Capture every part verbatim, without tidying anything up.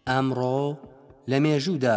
ئەمڕۆ لە مێژوودا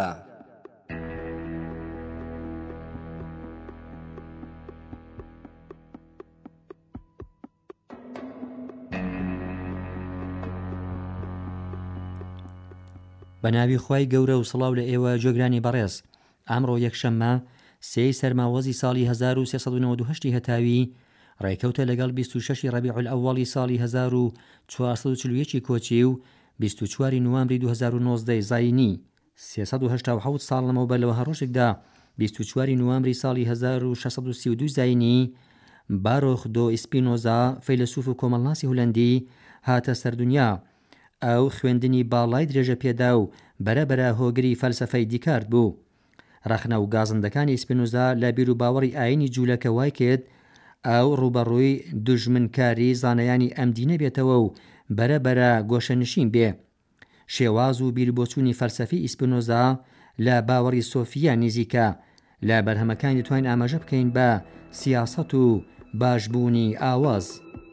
بە ناوی خوای گەورە و سڵاو لە ئێوە جۆگرانی بەڕێز. ئەمڕۆ یەکشەممە سێی سەرماوەزی ساڵی هەزار و سێسەد و نەوەد و هەشتی هەتاوی ڕێکەوتە لەگەڵ بیست و شەشی ڕەبیع الئەوەڵی ساڵی هەزار و چوارسەد و چل و یەکی کۆچی و بیست و چواری نوامبری دوو هەزار و نۆزدە زاینی سێسەد و هەشتا و حەوت ساڵ لەمەوبەر لەوە هەڕۆژێکدا بیست و چواری نوامبری ساڵی هەزار و شەشسەد و سی و دوو زاینی باڕۆخ دۆ ئیسپینۆزا فەیلسوف و کۆمەڵناسی هۆلەندی هاتە سەردونیا. ئەو خوێندنی باڵای درێژە پێدا و بەرەبەرە هۆگری فەلسەفەی دیکارت بوو. ڕەخنە و گازندەکانی ئیسپینۆزا لە بیر و باوەڕی ئاینی جوولەکە وای کرد ئەو ڕوبەڕووی دوژمنکاری زانایانی ئەم دینە بێتەوە و بەرەبەرە گۆشەنشین بێ. شێواز و بیربۆچوونی فەلسەفی ئیسپینۆزا لە باوەڕی سۆفیا نزیکە. لە بەرهەمەکانی دەتوانین ئاماژە بکەین بە سیاسەت و باشبوونی ئاواز.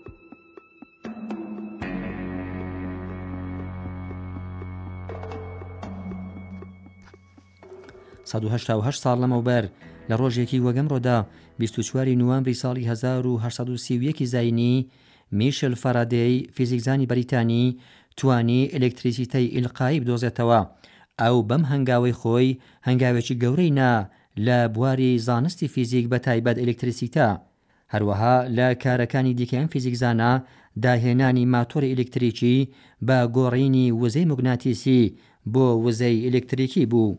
سەد و هەشتا و هەشت ساڵ لەمەوبەر لە ڕۆژێکی وەگەمڕۆدا بیست و چواری نوامبری ساڵی هەزار و هەشسەد و سی و یەکی زاینی میشل فەرادەی فیزیکزانی بەریتانی توانی ئێلێکتریسیتەی ئیلقایی بدۆزێتەوە. ئەو بەم هەنگاوەی خۆی هەنگاوێکی گەورەی نا لە بواری زانستی فیزیک بە تایبەت ئێلێکتریسیتە. هەروەها لە کارەکانی دیکەم فیزیکزانە داهێنانی ماتۆری ئێلێکتریکی بە گۆڕینی وزەی موگناتیسی بۆ وزەی ئێلێکتریکی بوو.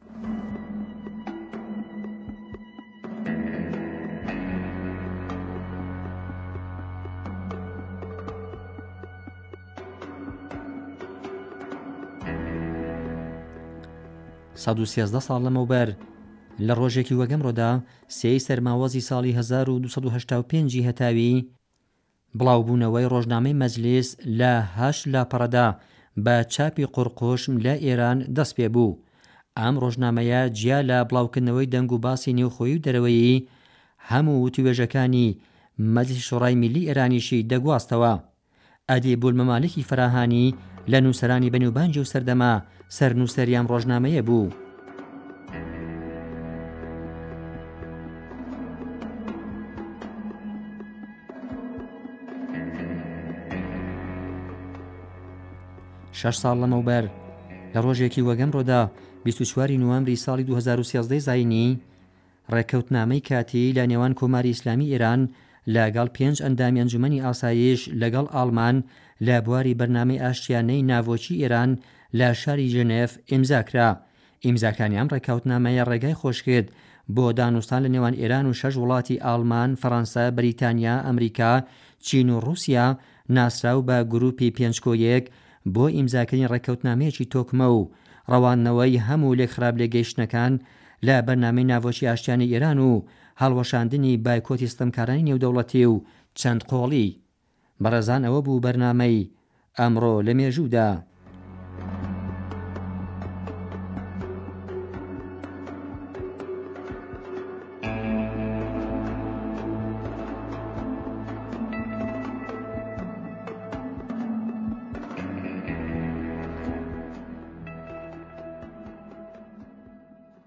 سەد و سێزدە ساڵ لەمەوبەر لە ڕۆژێکی وەگەمڕۆدا سێی سەرماوەزی ساڵی هەزار و دووسەد و هەشتا و پێنجی هەتاوی بڵاوبوونەوەی ڕۆژنامەی مەجلیس لە هەشت لاپەڕەدا بە چاپی قورقوشم لە ئێران دەست پێ بوو. ئەم ڕۆژنامەیە جیا لە بڵاوکردنەوەی دەنگ و باسی نێوخۆیی و دەرەوەیی هەموو وتوێژەکانی مەجلیسی شۆڕای میلی ئێرانیشی دەگواستەوە. ئەدیبولمەمالکی فەراهانی لە نووسەرانی بەنێوبانجی و سەردەما سەرنووسەری ئەم ڕۆژنامەیە بوو. شەش ساڵ لەمەوبەر لە ڕۆژێکی وەگەمڕۆدا بیست و چواری نوامبری ساڵی دوو هەزار و سێزدە زاینی ڕێکەوتنامەی کاتی لە نێوان کۆماری ئیسلامی ئێران لەگەڵ پێنج ئەندامی ئەنجومەنی ئاسایش لەگەڵ ئاڵمان لە بواری بەرنامەی ئاشتیانەی ناوۆچی ئێران لە شاری ژنێف ئیمزاکرا. ئیمزاکانی ئەم ڕێکەوتنامەیە ڕێگای خۆش کرد بۆ دانوستان لە نێوان ئێران و شەش وڵاتی ئاڵمان، فەڕەنسا، بەریتانیا، ئەمریکا، چین و رووسیا ناسراو بە گروپی پێنج کۆ یەک بۆ ئیمزاکردنی ڕێکەوتنامەیەکی تۆکمە و ڕەوانەوەی هەموو لێکخراپ لێگەیشتنەکان لە بەرنامەی ناوۆچی ئاشتیانی ئێران و هەڵوەشاندنی بایکۆتی ستەمکارانی نێودەوڵەتی و چەند قۆڵی. بەڕێزان ئەوە بوو بەرنامەی ئەمڕۆ لە مێژوودا.